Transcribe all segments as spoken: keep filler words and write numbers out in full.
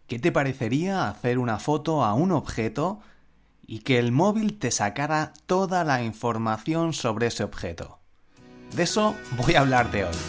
¿Qué te parecería hacer una foto a un objeto y que el móvil te sacara toda la información sobre ese objeto? De eso voy a hablarte hoy.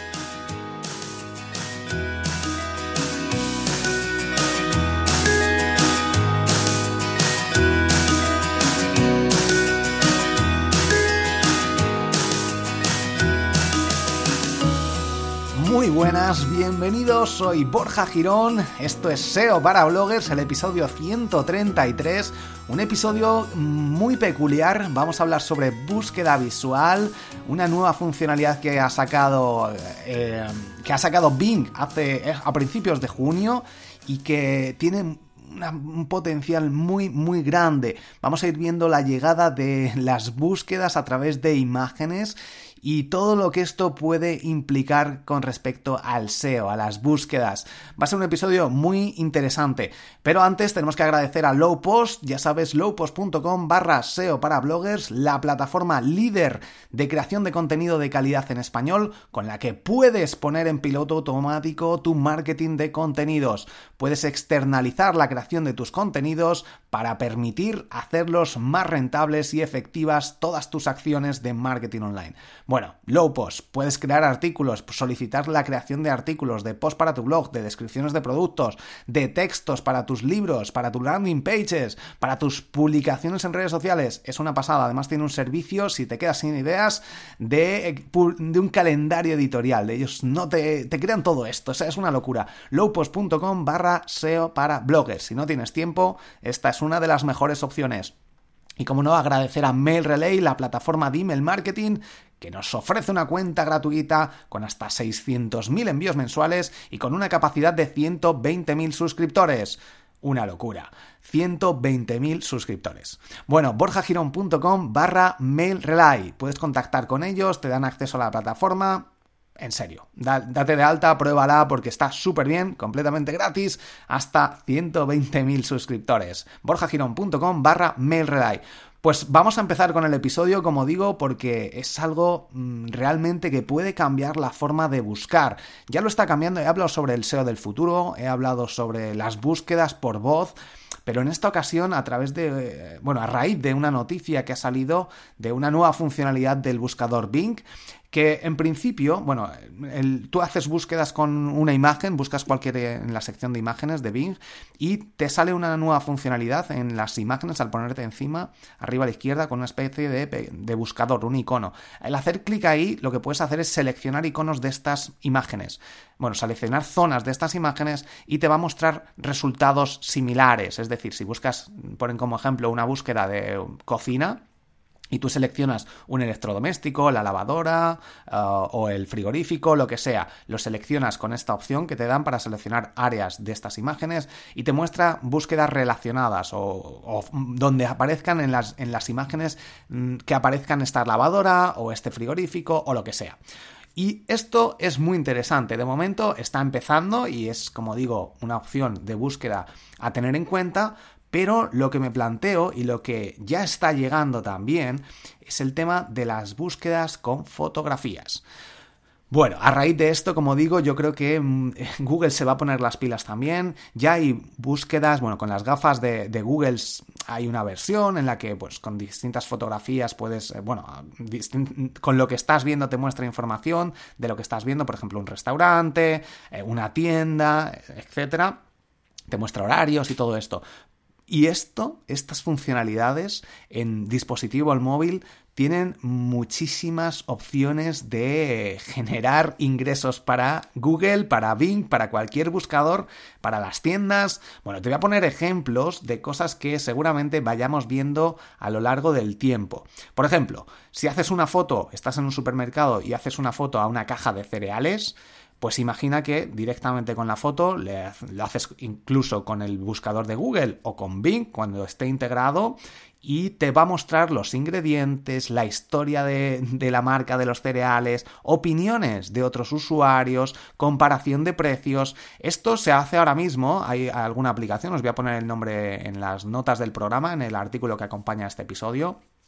Muy buenas, bienvenidos, soy Borja Girón, esto es S E O para Bloggers, el episodio ciento treinta y tres, un episodio muy peculiar. Vamos a hablar sobre búsqueda visual, una nueva funcionalidad que ha sacado, eh, que ha sacado Bing hace, a principios de junio y que tiene Una, un potencial muy muy grande. Vamos a ir viendo la llegada de las búsquedas a través de imágenes y todo lo que esto puede implicar con respecto al S E O, a las búsquedas. Va a ser un episodio muy interesante, pero antes tenemos que agradecer a Lowpost, ya sabes, lowpost.com barra SEO para bloggers, la plataforma líder de creación de contenido de calidad en español, con la que puedes poner en piloto automático tu marketing de contenidos. Puedes externalizar la creación de tus contenidos para permitir hacerlos más rentables y efectivas todas tus acciones de marketing online. Bueno, Lowpost, puedes crear artículos, solicitar la creación de artículos, de post para tu blog, de descripciones de productos, de textos para tus libros, para tus landing pages, para tus publicaciones en redes sociales. Es una pasada. Además tiene un servicio, si te quedas sin ideas, de, de un calendario editorial. De ellos no te, te crean todo esto. O sea, es una locura. lowpost.com barra SEO para bloggers. Si no tienes tiempo, esta es una de las mejores opciones. Y como no, agradecer a MailRelay, la plataforma de email marketing, que nos ofrece una cuenta gratuita con hasta seiscientos mil envíos mensuales y con una capacidad de ciento veinte mil suscriptores. Una locura. ciento veinte mil suscriptores. Bueno, borjagirón.com barra MailRelay. Puedes contactar con ellos, te dan acceso a la plataforma. En serio, date de alta, pruébala porque está súper bien, completamente gratis, hasta ciento veinte mil suscriptores. borjagirón.com barra MailRelay. Pues vamos a empezar con el episodio, como digo, porque es algo mmm, realmente que puede cambiar la forma de buscar. Ya lo está cambiando, he hablado sobre el S E O del futuro, he hablado sobre las búsquedas por voz, pero en esta ocasión a través de, bueno, a raíz de una noticia que ha salido de una nueva funcionalidad del buscador Bing, que en principio, bueno, el, tú haces búsquedas con una imagen, buscas cualquier en la sección de imágenes de Bing y te sale una nueva funcionalidad en las imágenes al ponerte encima, arriba a la izquierda, con una especie de, de buscador, un icono. Al hacer clic ahí, lo que puedes hacer es seleccionar iconos de estas imágenes. Bueno, seleccionar zonas de estas imágenes y te va a mostrar resultados similares. Es decir, si buscas, ponen como ejemplo una búsqueda de cocina, y tú seleccionas un electrodoméstico, la lavadora uh, o el frigorífico, lo que sea. Lo seleccionas con esta opción que te dan para seleccionar áreas de estas imágenes y te muestra búsquedas relacionadas o, o donde aparezcan en las, en las imágenes mmm, que aparezcan esta lavadora o este frigorífico o lo que sea. Y esto es muy interesante. De momento está empezando y es, como digo, una opción de búsqueda a tener en cuenta. Pero lo que me planteo y lo que ya está llegando también es el tema de las búsquedas con fotografías. Bueno, a raíz de esto, como digo, yo creo que Google se va a poner las pilas también. Ya hay búsquedas, bueno, con las gafas de, de Google hay una versión en la que, pues, con distintas fotografías puedes, bueno, distin- con lo que estás viendo te muestra información de lo que estás viendo, por ejemplo, un restaurante, una tienda, etcétera. Te muestra horarios y todo esto. Y esto, estas funcionalidades en dispositivo al móvil tienen muchísimas opciones de generar ingresos para Google, para Bing, para cualquier buscador, para las tiendas. Bueno, te voy a poner ejemplos de cosas que seguramente vayamos viendo a lo largo del tiempo. Por ejemplo, si haces una foto, estás en un supermercado y haces una foto a una caja de cereales, pues imagina que directamente con la foto le, lo haces incluso con el buscador de Google o con Bing cuando esté integrado y te va a mostrar los ingredientes, la historia de, de la marca de los cereales, opiniones de otros usuarios, comparación de precios. Esto se hace ahora mismo, hay alguna aplicación, os voy a poner el nombre en las notas del programa, en el artículo que acompaña a este episodio.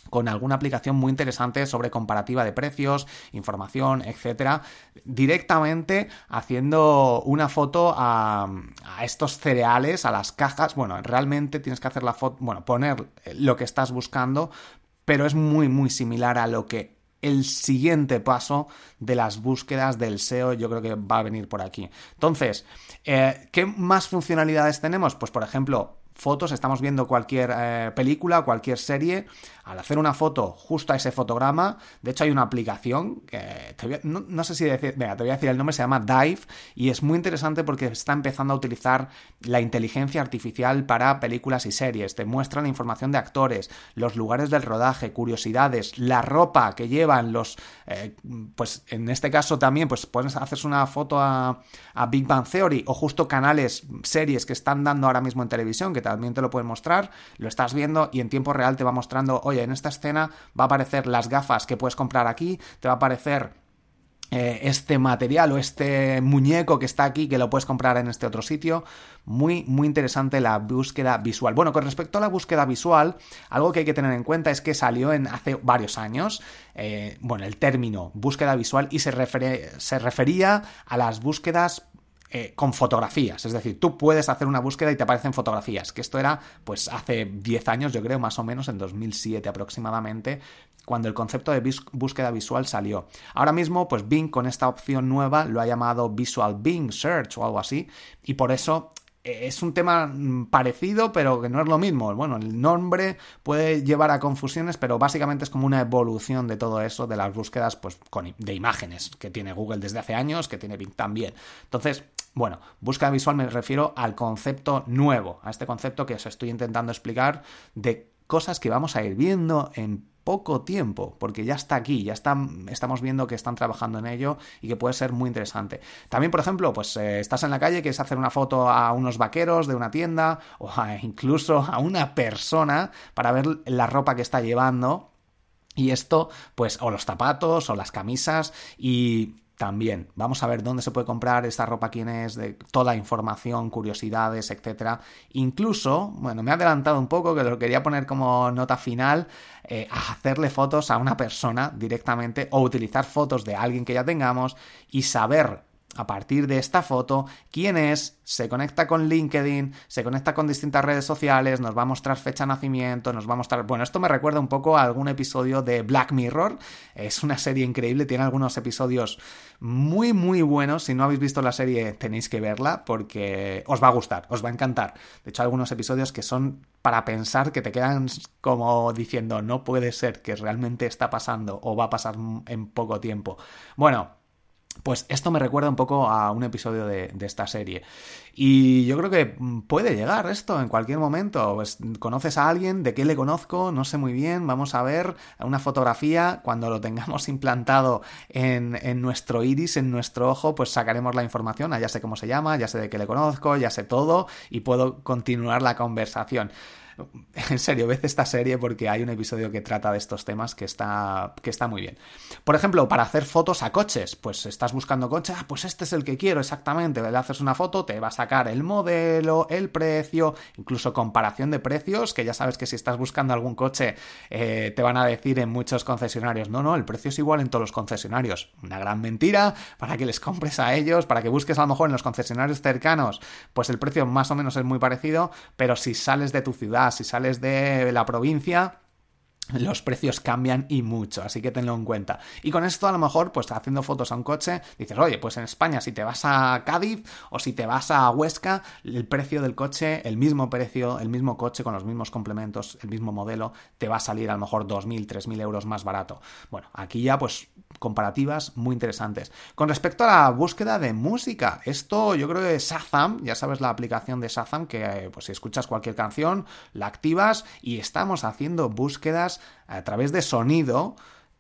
con alguna aplicación muy interesante sobre comparativa de precios, información, etcétera, directamente haciendo una foto a, a estos cereales, a las cajas. Bueno, realmente tienes que hacer la foto, bueno, poner lo que estás buscando, pero es muy, muy similar a lo que el siguiente paso de las búsquedas del S E O yo creo que va a venir por aquí. Entonces, eh, ¿qué más funcionalidades tenemos? Pues, por ejemplo, fotos, estamos viendo cualquier eh, película, cualquier serie, al hacer una foto justo a ese fotograma, de hecho hay una aplicación, que te voy a, no, no sé si decir, venga, te voy a decir el nombre, se llama Dive, y es muy interesante porque está empezando a utilizar la inteligencia artificial para películas y series, te muestra la información de actores, los lugares del rodaje, curiosidades, la ropa que llevan, los, eh, pues en este caso también, pues puedes hacer una foto a, a Big Bang Theory, o justo canales, series que están dando ahora mismo en televisión, que también te lo pueden mostrar, lo estás viendo y en tiempo real te va mostrando, oye, en esta escena va a aparecer las gafas que puedes comprar aquí, te va a aparecer eh, este material o este muñeco que está aquí que lo puedes comprar en este otro sitio. Muy, muy interesante la búsqueda visual. Bueno, con respecto a la búsqueda visual, algo que hay que tener en cuenta es que salió en hace varios años, eh, bueno, el término búsqueda visual y se, refer- se refería a las búsquedas Eh, con fotografías, es decir, tú puedes hacer una búsqueda y te aparecen fotografías, que esto era pues hace diez años, yo creo, más o menos, en dos mil siete aproximadamente, cuando el concepto de bis- búsqueda visual salió. Ahora mismo, pues Bing con esta opción nueva lo ha llamado Visual Bing Search o algo así, y por eso es un tema parecido, pero que no es lo mismo. Bueno, el nombre puede llevar a confusiones, pero básicamente es como una evolución de todo eso, de las búsquedas pues, con, de imágenes que tiene Google desde hace años, que tiene Bing también. Entonces, bueno, búsqueda visual me refiero al concepto nuevo, a este concepto que os estoy intentando explicar de cosas que vamos a ir viendo en poco tiempo, porque ya está aquí, ya está, estamos viendo que están trabajando en ello y que puede ser muy interesante. También, por ejemplo, pues eh, estás en la calle, quieres hacer una foto a unos vaqueros de una tienda o a, incluso a una persona para ver la ropa que está llevando, y esto, pues, o los zapatos o las camisas, y también vamos a ver dónde se puede comprar esta ropa, quién es, de toda la información, curiosidades, etcétera. Incluso, bueno, me he adelantado un poco, que lo quería poner como nota final, eh, a hacerle fotos a una persona directamente o utilizar fotos de alguien que ya tengamos y saber a partir de esta foto quién es, se conecta con LinkedIn, se conecta con distintas redes sociales, nos va a mostrar fecha de nacimiento, nos va a mostrar... Bueno, esto me recuerda un poco a algún episodio de Black Mirror, es una serie increíble, tiene algunos episodios muy muy buenos. Si no habéis visto la serie tenéis que verla porque os va a gustar, os va a encantar. De hecho, hay algunos episodios que son para pensar, que te quedan como diciendo, no puede ser que realmente está pasando o va a pasar en poco tiempo. Bueno, pues esto me recuerda un poco a un episodio de, de esta serie. Y yo creo que puede llegar esto en cualquier momento. Pues, ¿conoces a alguien? ¿De qué le conozco? No sé muy bien. Vamos a ver una fotografía. Cuando lo tengamos implantado en, en nuestro iris, en nuestro ojo, pues sacaremos la información. Ah, ya sé cómo se llama, ya sé de qué le conozco, ya sé todo y puedo continuar la conversación. En serio, ved esta serie porque hay un episodio que trata de estos temas que está, que está muy bien. Por ejemplo, para hacer fotos a coches, pues estás buscando coches, ah, pues este es el que quiero exactamente, le haces una foto, te va a sacar el modelo, el precio, incluso comparación de precios, que ya sabes que si estás buscando algún coche eh, te van a decir en muchos concesionarios, no, no, el precio es igual en todos los concesionarios. Una gran mentira, para que les compres a ellos, para que busques a lo mejor en los concesionarios cercanos, pues el precio más o menos es muy parecido, pero si sales de tu ciudad, si sales de la provincia, los precios cambian y mucho, así que tenlo en cuenta. Y con esto a lo mejor, pues haciendo fotos a un coche, dices, oye, pues en España si te vas a Cádiz o si te vas a Huesca, el precio del coche, el mismo precio, el mismo coche con los mismos complementos, el mismo modelo, te va a salir a lo mejor dos mil, tres mil euros más barato. Bueno, aquí ya pues comparativas muy interesantes. Con respecto a la búsqueda de música, esto yo creo que Shazam, ya sabes la aplicación de Shazam, que pues si escuchas cualquier canción, la activas y estamos haciendo búsquedas a través de sonido,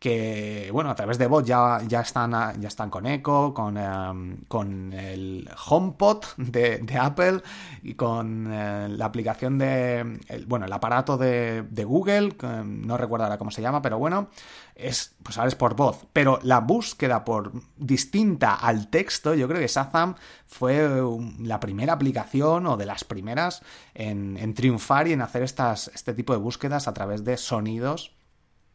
que, bueno, a través de voz ya, ya, están, ya están con Echo, con, um, con el HomePod de, de Apple y con uh, la aplicación de, el, bueno, el aparato de, de Google, que no recuerdo ahora cómo se llama, pero bueno, es, pues ahora es por voz. Pero la búsqueda por distinta al texto, yo creo que Shazam fue la primera aplicación o de las primeras en, en triunfar y en hacer estas, este tipo de búsquedas a través de sonidos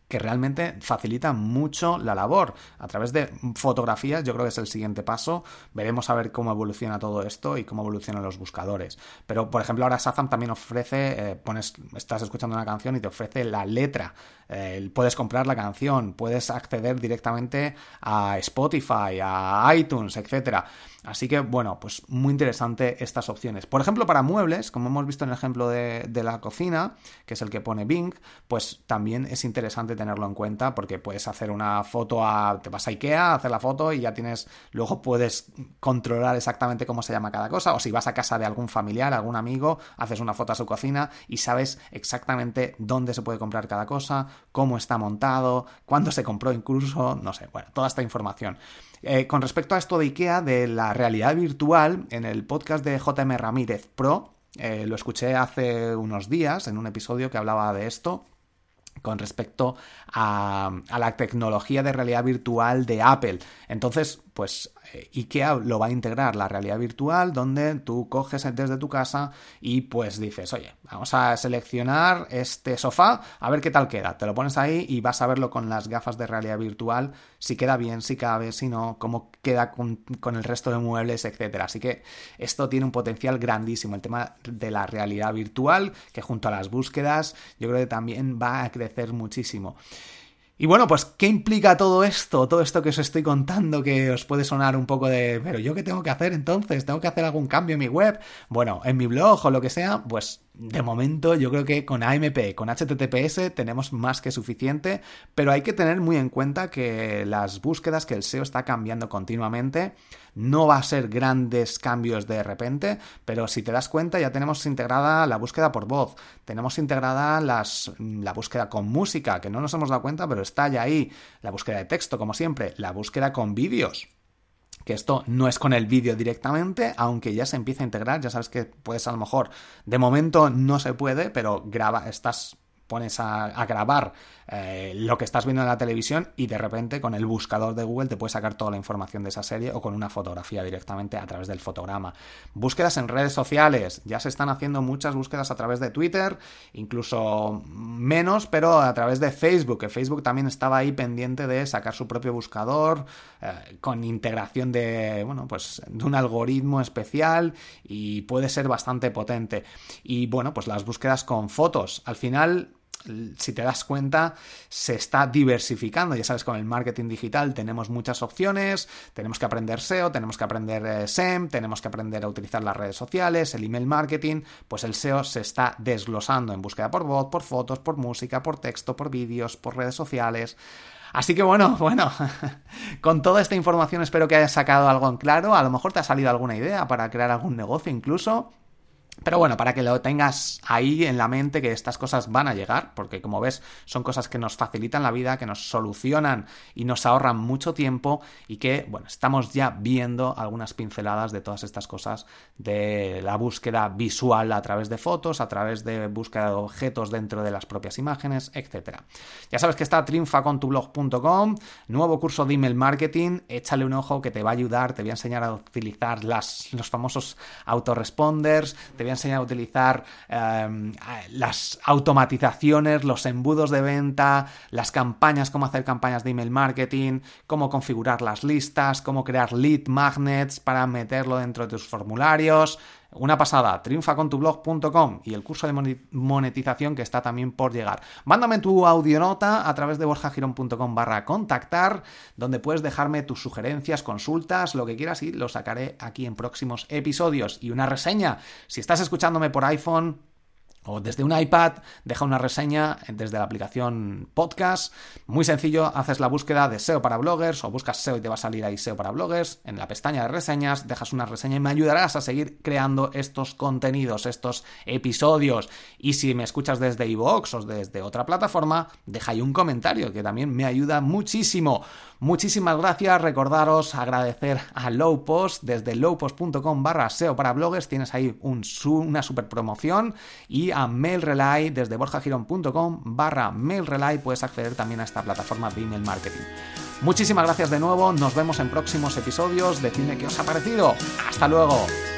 que realmente facilita mucho la labor. A través de fotografías, yo creo que es el siguiente paso. Veremos a ver cómo evoluciona todo esto y cómo evolucionan los buscadores. Pero, por ejemplo, ahora Shazam también ofrece, eh, pones, estás escuchando una canción y te ofrece la letra. Eh, puedes comprar la canción, puedes acceder directamente a Spotify, a iTunes, etcétera. Así que, bueno, pues muy interesante estas opciones. Por ejemplo, para muebles, como hemos visto en el ejemplo de, de la cocina, que es el que pone Bing, pues también es interesante tenerlo en cuenta porque puedes hacer una foto, a, te vas a IKEA, hacer la foto y ya tienes, luego puedes controlar exactamente cómo se llama cada cosa, o si vas a casa de algún familiar, algún amigo, haces una foto a su cocina y sabes exactamente dónde se puede comprar cada cosa, cómo está montado, cuándo se compró incluso, no sé, bueno, toda esta información. Eh, con respecto a esto de IKEA, de la realidad virtual, en el podcast de J M Ramírez Pro, eh, lo escuché hace unos días en un episodio que hablaba de esto, con respecto a, a la tecnología de realidad virtual de Apple. Entonces, pues IKEA lo va a integrar la realidad virtual, donde tú coges desde tu casa y pues dices, oye, vamos a seleccionar este sofá, a ver qué tal queda. Te lo pones ahí y vas a verlo con las gafas de realidad virtual, si queda bien, si cabe, si no, cómo queda con, con el resto de muebles, etcétera. Así que esto tiene un potencial grandísimo, el tema de la realidad virtual, que junto a las búsquedas yo creo que también va a crecer muchísimo. Y bueno, pues, ¿qué implica todo esto? Todo esto que os estoy contando, que os puede sonar un poco de, pero ¿yo qué tengo que hacer entonces? ¿Tengo que hacer algún cambio en mi web? Bueno, en mi blog o lo que sea, pues de momento yo creo que con A M P, con H T T P S tenemos más que suficiente, pero hay que tener muy en cuenta que las búsquedas, que el S E O está cambiando continuamente, no va a ser grandes cambios de repente, pero si te das cuenta ya tenemos integrada la búsqueda por voz, tenemos integrada las, la búsqueda con música, que no nos hemos dado cuenta, pero está ya ahí, la búsqueda de texto, como siempre, la búsqueda con vídeos, que esto no es con el vídeo directamente, aunque ya se empieza a integrar, ya sabes que puedes a lo mejor, de momento no se puede, pero graba, estás... pones a, a grabar eh, lo que estás viendo en la televisión y de repente con el buscador de Google te puedes sacar toda la información de esa serie o con una fotografía directamente a través del fotograma. Búsquedas en redes sociales, ya se están haciendo muchas búsquedas a través de Twitter, incluso menos, pero a través de Facebook, que Facebook también estaba ahí pendiente de sacar su propio buscador eh, con integración de, bueno, pues de un algoritmo especial y puede ser bastante potente. Y bueno, pues las búsquedas con fotos, al final, si te das cuenta, se está diversificando. Ya sabes, con el marketing digital tenemos muchas opciones, tenemos que aprender S E O, tenemos que aprender eh, S E M, tenemos que aprender a utilizar las redes sociales, el email marketing, pues el S E O se está desglosando en búsqueda por voz, por fotos, por música, por texto, por vídeos, por redes sociales. Así que bueno, bueno, con toda esta información espero que hayas sacado algo en claro, a lo mejor te ha salido alguna idea para crear algún negocio incluso. Pero bueno, para que lo tengas ahí en la mente, que estas cosas van a llegar, porque como ves son cosas que nos facilitan la vida, que nos solucionan y nos ahorran mucho tiempo y que, bueno, estamos ya viendo algunas pinceladas de todas estas cosas de la búsqueda visual a través de fotos, a través de búsqueda de objetos dentro de las propias imágenes, etcétera. Ya sabes que está triunfa con tu blog punto com, nuevo curso de email marketing, échale un ojo que te va a ayudar, te voy a enseñar a utilizar las, los famosos autoresponders, te voy a enseñar a utilizar eh, las automatizaciones, los embudos de venta, las campañas, cómo hacer campañas de email marketing, cómo configurar las listas, cómo crear lead magnets para meterlo dentro de tus formularios. Una pasada, triunfa con tu blog punto com y el curso de monetización que está también por llegar. Mándame tu audionota a través de borjagirón punto com barra contactar, donde puedes dejarme tus sugerencias, consultas, lo que quieras y lo sacaré aquí en próximos episodios. Y una reseña, si estás escuchándome por iPhone o desde un iPad, deja una reseña desde la aplicación Podcast. Muy sencillo, haces la búsqueda de S E O para bloggers o buscas S E O y te va a salir ahí S E O para bloggers. En la pestaña de reseñas dejas una reseña y me ayudarás a seguir creando estos contenidos, estos episodios. Y si me escuchas desde iVoox o desde otra plataforma, deja ahí un comentario que también me ayuda muchísimo. Muchísimas gracias, recordaros agradecer a Lowpost desde lowpost punto com barra S E O para bloggers, tienes ahí un, una super promoción, y a MailRelay desde borjagirón punto com barra MailRelay puedes acceder también a esta plataforma de email marketing. Muchísimas gracias de nuevo, nos vemos en próximos episodios, decidme qué os ha parecido, ¡hasta luego!